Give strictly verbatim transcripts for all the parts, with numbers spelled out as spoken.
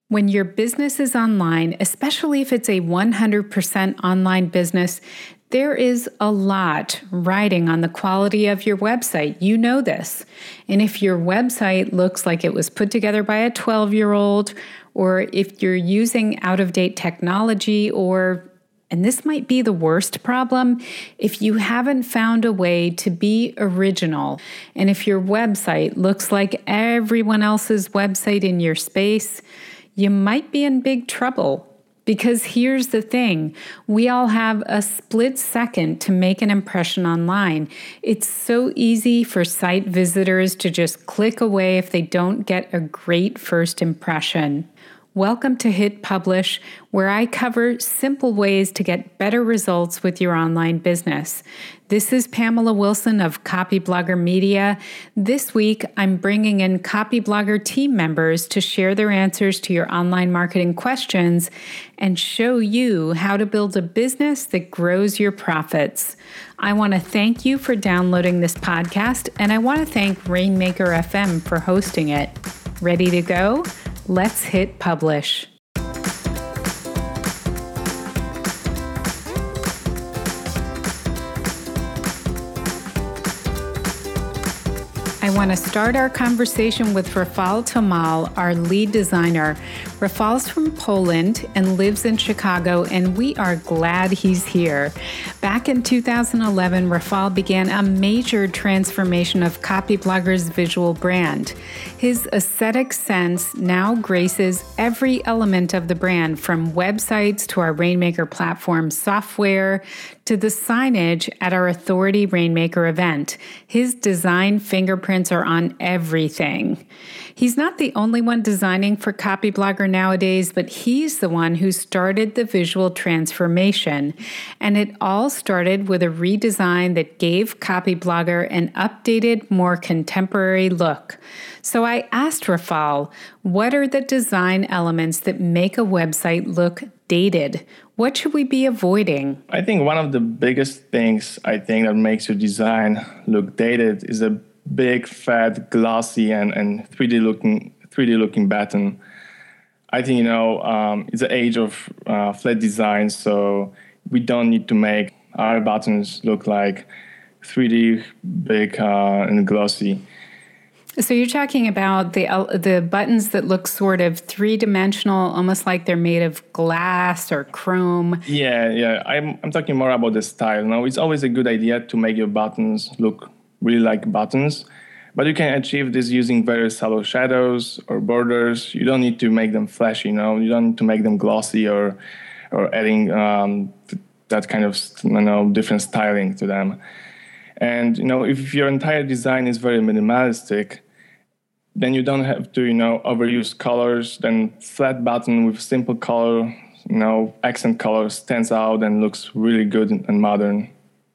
When your business is online, especially if it's a one hundred percent online business, there is a lot riding on the quality of your website. You know this. And if your website looks like it was put together by a twelve-year-old, or if you're using out-of-date technology, or, and this might be the worst problem, if you haven't found a way to be original, and if your website looks like everyone else's website in your space, you might be in big trouble. Because here's the thing, we all have a split second to make an impression online. It's so easy for site visitors to just click away if they don't get a great first impression. Welcome to Hit Publish, where I cover simple ways to get better results with your online business. This is Pamela Wilson of Copyblogger Media. This week, I'm bringing in Copyblogger team members to share their answers to your online marketing questions and show you how to build a business that grows your profits. I want to thank you for downloading this podcast, and I want to thank Rainmaker F M for hosting it. Ready to go? Let's hit publish. I want to start our conversation with Rafał Tomal, our lead designer. Rafał's from Poland and lives in Chicago, and we are glad he's here. Back in two thousand eleven, Rafał began a major transformation of Copyblogger's visual brand. His aesthetic sense now graces every element of the brand, from websites to our Rainmaker platform software to the signage at our Authority Rainmaker event. His design fingerprints are on everything. He's not the only one designing for Copyblogger nowadays, but he's the one who started the visual transformation. And it all started with a redesign that gave Copyblogger an updated, more contemporary look. So I asked Rafał, what are the design elements that make a website look dated? What should we be avoiding? I think one of the biggest things I think that makes your design look dated is a big, fat, glossy, and, and three D looking three D looking button. I think, you know, um, it's the age of uh, flat design, so we don't need to make our buttons look like three D, big, uh, and glossy. So you're talking about the uh, the buttons that look sort of three-dimensional, almost like they're made of glass or chrome. Yeah, yeah. I'm I'm talking more about the style. Now, it's always a good idea to make your buttons look really like buttons, but you can achieve this using very subtle shadows or borders. You don't need to make them flashy, you know. You don't need to make them glossy or or adding um, th- that kind of, you know, different styling to them. And, you know, if your entire design is very minimalistic, then you don't have to, you know, overuse colors. Then flat button with simple color, you know, accent color stands out and looks really good and modern.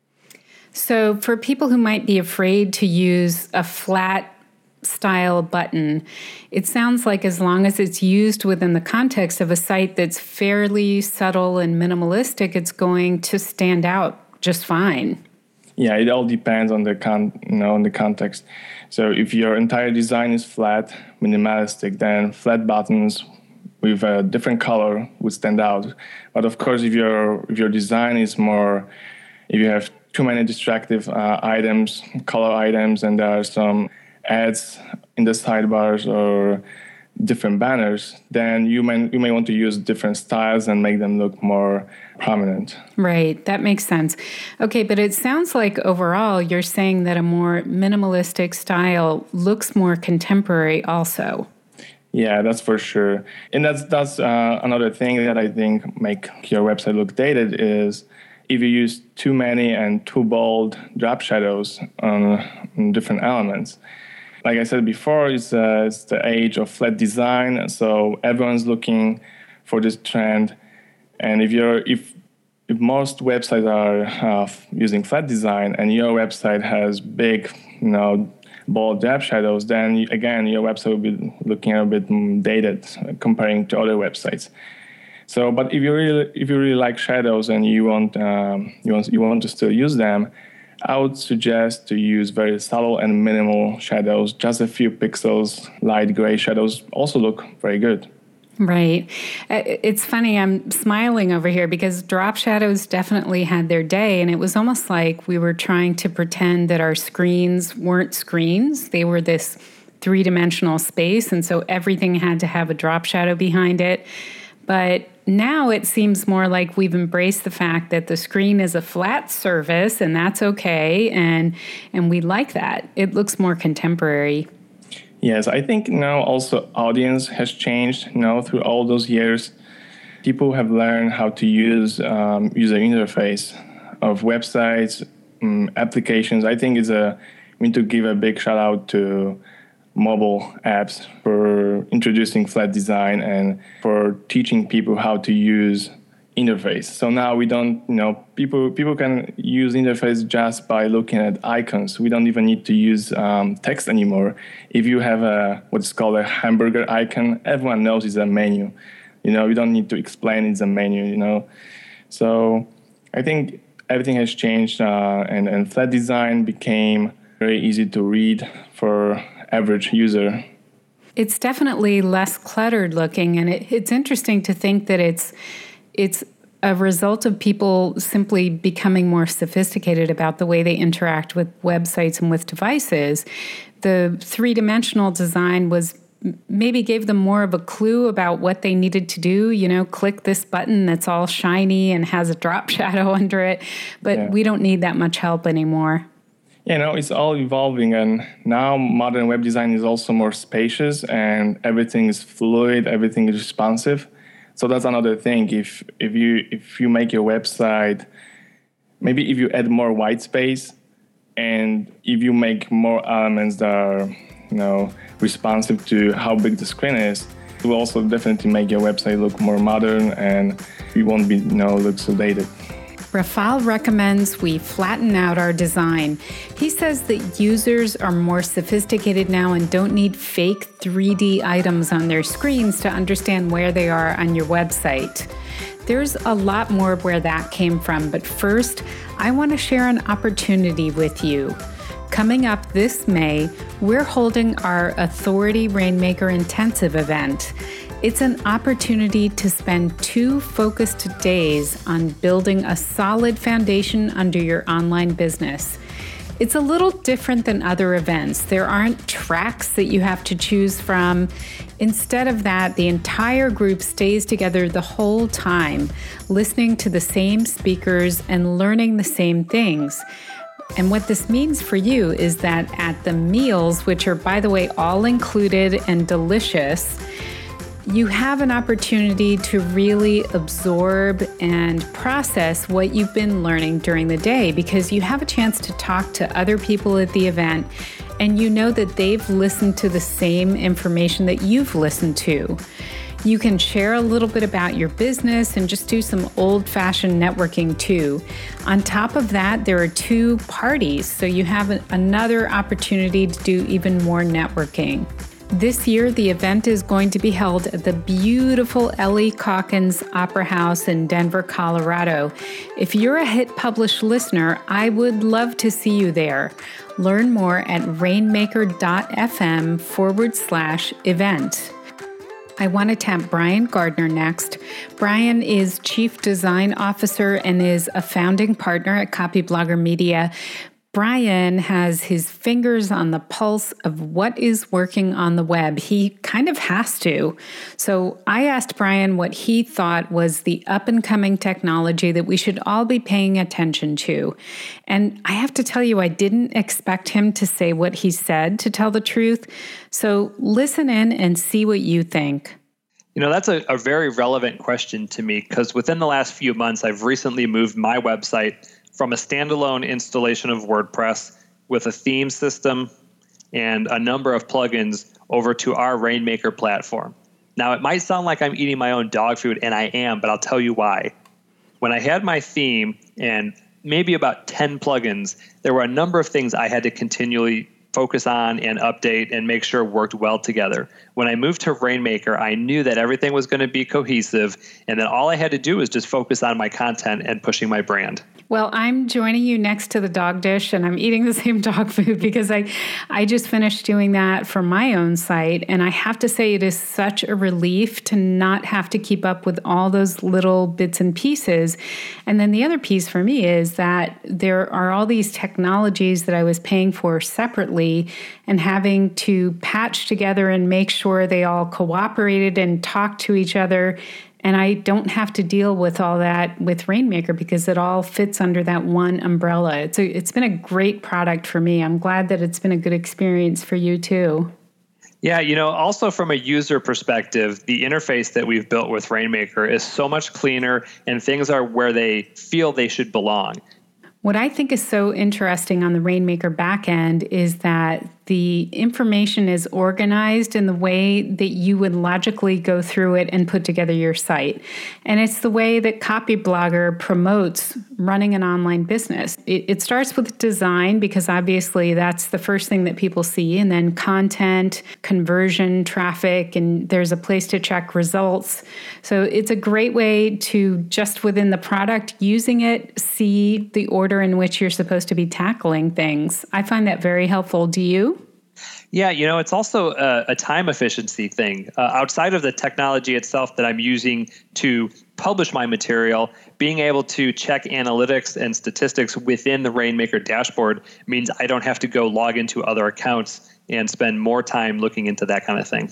So for people who might be afraid to use a flat style button, it sounds like as long as it's used within the context of a site that's fairly subtle and minimalistic, it's going to stand out just fine. Yeah, it all depends on the con, you know, on the context. So if your entire design is flat, minimalistic, then flat buttons with a different color would stand out. But of course, if your if your design is more, if you have too many distractive uh, items, color items, and there are some ads in the sidebars or different banners, then you may you may want to use different styles and make them look more prominent. Right, that makes sense. Okay, but it sounds like overall you're saying that a more minimalistic style looks more contemporary also. Yeah, that's for sure. And that's that's uh, another thing that I think make your website look dated is if you use too many and too bold drop shadows on, on different elements. Like I said before, it's, uh, it's the age of flat design, so everyone's looking for this trend. And if you're if if most websites are uh, using flat design and your website has big, you know, bold drop shadows, then you, again your website will be looking a bit dated uh, comparing to other websites. So, but if you really if you really like shadows and you want um, you want you want to still use them, I would suggest to use very subtle and minimal shadows. Just a few pixels, light gray shadows also look very good. Right. It's funny, I'm smiling over here because drop shadows definitely had their day, and it was almost like we were trying to pretend that our screens weren't screens. They were this three-dimensional space, and so everything had to have a drop shadow behind it. But now it seems more like we've embraced the fact that the screen is a flat surface, and that's okay, and and we like that. It looks more contemporary. Yes, I think now also audience has changed. You know, through all those years, people have learned how to use um, user interface of websites, um, applications. I think it's a we need to give a big shout out to mobile apps for introducing flat design and for teaching people how to use interface. So now we don't, you know, people people can use interface just by looking at icons. We don't even need to use um, text anymore. If you have a what's called a hamburger icon, everyone knows it's a menu. You know, you don't need to explain it's a menu. You know, so I think everything has changed, uh, and and flat design became very easy to read for average user. It's definitely less cluttered looking, and it, it's interesting to think that it's It's a result of people simply becoming more sophisticated about the way they interact with websites and with devices. The three-dimensional design was maybe gave them more of a clue about what they needed to do. You know, click this button that's all shiny and has a drop shadow under it. But yeah. We don't need that much help anymore. Yeah, no, it's all evolving, and now modern web design is also more spacious, and everything is fluid, everything is responsive. So that's another thing. If if you if you make your website, maybe if you add more white space, and if you make more elements that are, you know, responsive to how big the screen is, it will also definitely make your website look more modern, and you won't be, you know, look so dated. Rafal recommends we flatten out our design. He says that users are more sophisticated now and don't need fake three D items on their screens to understand where they are on your website. There's a lot more where that came from, but first, I want to share an opportunity with you. Coming up this May, we're holding our Authority Rainmaker Intensive event. It's an opportunity to spend two focused days on building a solid foundation under your online business. It's a little different than other events. There aren't tracks that you have to choose from. Instead of that, the entire group stays together the whole time, listening to the same speakers and learning the same things. And what this means for you is that at the meals, which are, by the way, all included and delicious, you have an opportunity to really absorb and process what you've been learning during the day, because you have a chance to talk to other people at the event, and you know that they've listened to the same information that you've listened to. You can share a little bit about your business and just do some old-fashioned networking too. On top of that, there are two parties, so you have an, another opportunity to do even more networking. This year, the event is going to be held at the beautiful Ellie Calkins Opera House in Denver, Colorado. If you're a Hit Publish listener, I would love to see you there. Learn more at rainmaker.fm forward slash event. I want to tap Brian Gardner next. Brian is Chief Design Officer and is a founding partner at Copyblogger Media. Brian has his fingers on the pulse of what is working on the web. He kind of has to. So I asked Brian what he thought was the up-and-coming technology that we should all be paying attention to. And I have to tell you, I didn't expect him to say what he said, to tell the truth. So listen in and see what you think. You know, that's a, a very relevant question to me, because within the last few months, I've recently moved my website from a standalone installation of WordPress with a theme system and a number of plugins over to our Rainmaker platform. Now, it might sound like I'm eating my own dog food, and I am, but I'll tell you why. When I had my theme and maybe about ten plugins, there were a number of things I had to continually focus on and update and make sure worked well together. When I moved to Rainmaker, I knew that everything was going to be cohesive, and that all I had to do was just focus on my content and pushing my brand. Well, I'm joining you next to the dog dish, and I'm eating the same dog food because I, I just finished doing that for my own site. And I have to say, it is such a relief to not have to keep up with all those little bits and pieces. And then the other piece for me is that there are all these technologies that I was paying for separately and having to patch together and make sure they all cooperated and talked to each other. And I don't have to deal with all that with Rainmaker because it all fits under that one umbrella. It's a, it's been a great product for me. I'm glad that it's been a good experience for you too. Yeah, you know, also from a user perspective, the interface that we've built with Rainmaker is so much cleaner and things are where they feel they should belong. What I think is so interesting on the Rainmaker backend is that the information is organized in the way that you would logically go through it and put together your site. And it's the way that Copyblogger promotes running an online business. It, it starts with design because obviously that's the first thing that people see, and then content, conversion, traffic, and there's a place to check results. So it's a great way to, just within the product, using it, see the order in which you're supposed to be tackling things. I find that very helpful. Do you? Yeah, you know, it's also a, a time efficiency thing. Uh, outside of the technology itself that I'm using to publish my material, being able to check analytics and statistics within the Rainmaker dashboard means I don't have to go log into other accounts and spend more time looking into that kind of thing.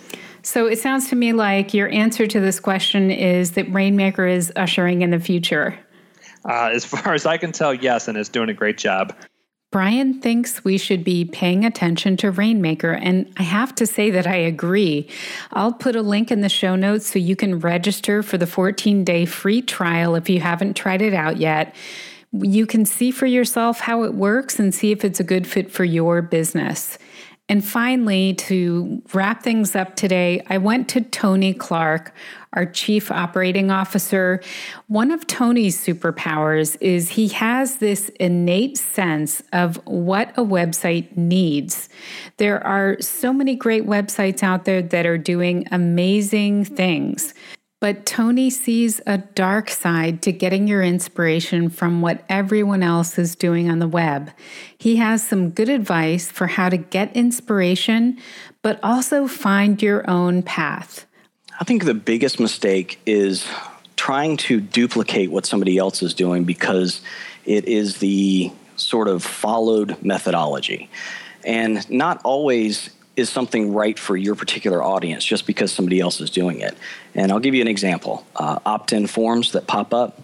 So it sounds to me like your answer to this question is that Rainmaker is ushering in the future. Uh, as far as I can tell, yes, and is doing a great job. Brian thinks we should be paying attention to Rainmaker, and I have to say that I agree. I'll put a link in the show notes so you can register for the fourteen-day free trial if you haven't tried it out yet. You can see for yourself how it works and see if it's a good fit for your business. And finally, to wrap things up today, I went to Tony Clark, our Chief Operating Officer. One of Tony's superpowers is he has this innate sense of what a website needs. There are so many great websites out there that are doing amazing things. But Tony sees a dark side to getting your inspiration from what everyone else is doing on the web. He has some good advice for how to get inspiration, but also find your own path. I think the biggest mistake is trying to duplicate what somebody else is doing because it is the sort of followed methodology. And not always is something right for your particular audience just because somebody else is doing it. And I'll give you an example. Uh, opt-in forms that pop up.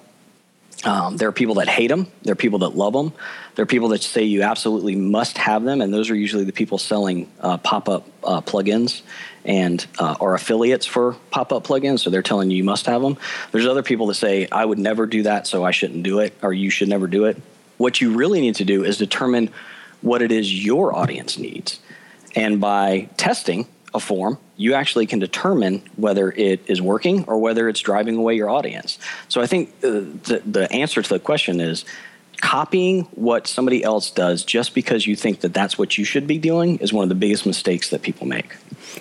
Um, there are people that hate them. There are people that love them. There are people that say you absolutely must have them, and those are usually the people selling uh, pop-up uh, plugins and uh, are affiliates for pop-up plugins, so they're telling you you must have them. There's other people that say, I would never do that, so I shouldn't do it, or you should never do it. What you really need to do is determine what it is your audience needs. And by testing a form, you actually can determine whether it is working or whether it's driving away your audience. So I think uh, the, the answer to the question is copying what somebody else does just because you think that that's what you should be doing is one of the biggest mistakes that people make.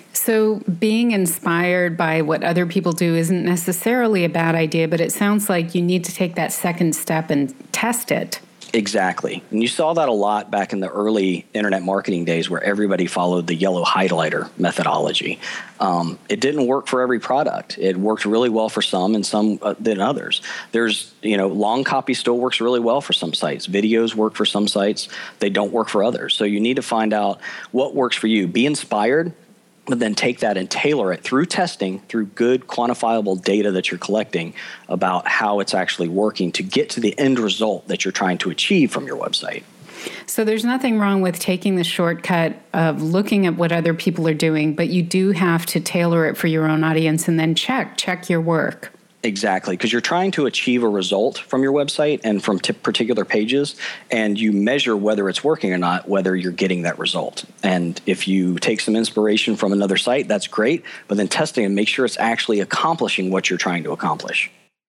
So being inspired by what other people do isn't necessarily a bad idea, but it sounds like you need to take that second step and test it. Exactly. And you saw that a lot back in the early internet marketing days where everybody followed the yellow highlighter methodology. Um, it didn't work for every product. It worked really well for some and some uh, than others. There's, you know, long copy still works really well for some sites. Videos work for some sites. They don't work for others. So you need to find out what works for you. Be inspired, but then take that and tailor it through testing, through good quantifiable data that you're collecting about how it's actually working to get to the end result that you're trying to achieve from your website. So there's nothing wrong with taking the shortcut of looking at what other people are doing, but you do have to tailor it for your own audience and then check, check your work. Exactly, because you're trying to achieve a result from your website and from t- particular pages, and you measure whether it's working or not, whether you're getting that result. And if you take some inspiration from another site, that's great, but then testing and make sure it's actually accomplishing what you're trying to accomplish.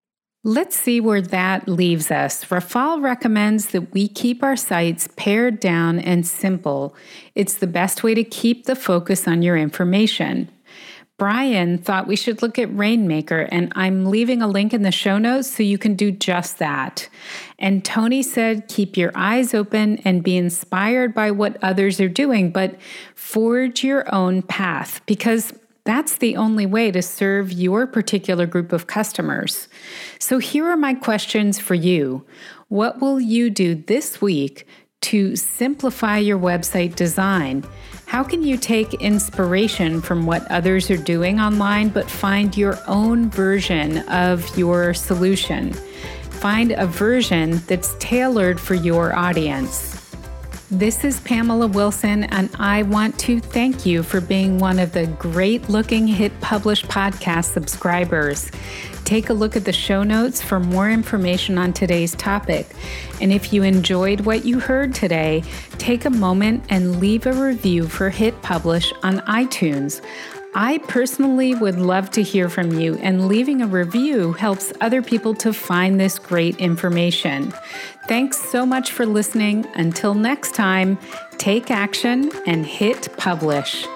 Let's see where that leaves us. Rafal recommends that we keep our sites pared down and simple. It's the best way to keep the focus on your information. Brian thought we should look at Rainmaker, and I'm leaving a link in the show notes so you can do just that. And Tony said, keep your eyes open and be inspired by what others are doing, but forge your own path, because that's the only way to serve your particular group of customers. So here are my questions for you. What will you do this week to simplify your website design? How can you take inspiration from what others are doing online, but find your own version of your solution? Find a version that's tailored for your audience. This is Pamela Wilson, and I want to thank you for being one of the great-looking Hit Publish podcast subscribers. Take a look at the show notes for more information on today's topic. And if you enjoyed what you heard today, take a moment and leave a review for Hit Publish on iTunes. I personally would love to hear from you, and leaving a review helps other people to find this great information. Thanks so much for listening. Until next time, take action and hit publish.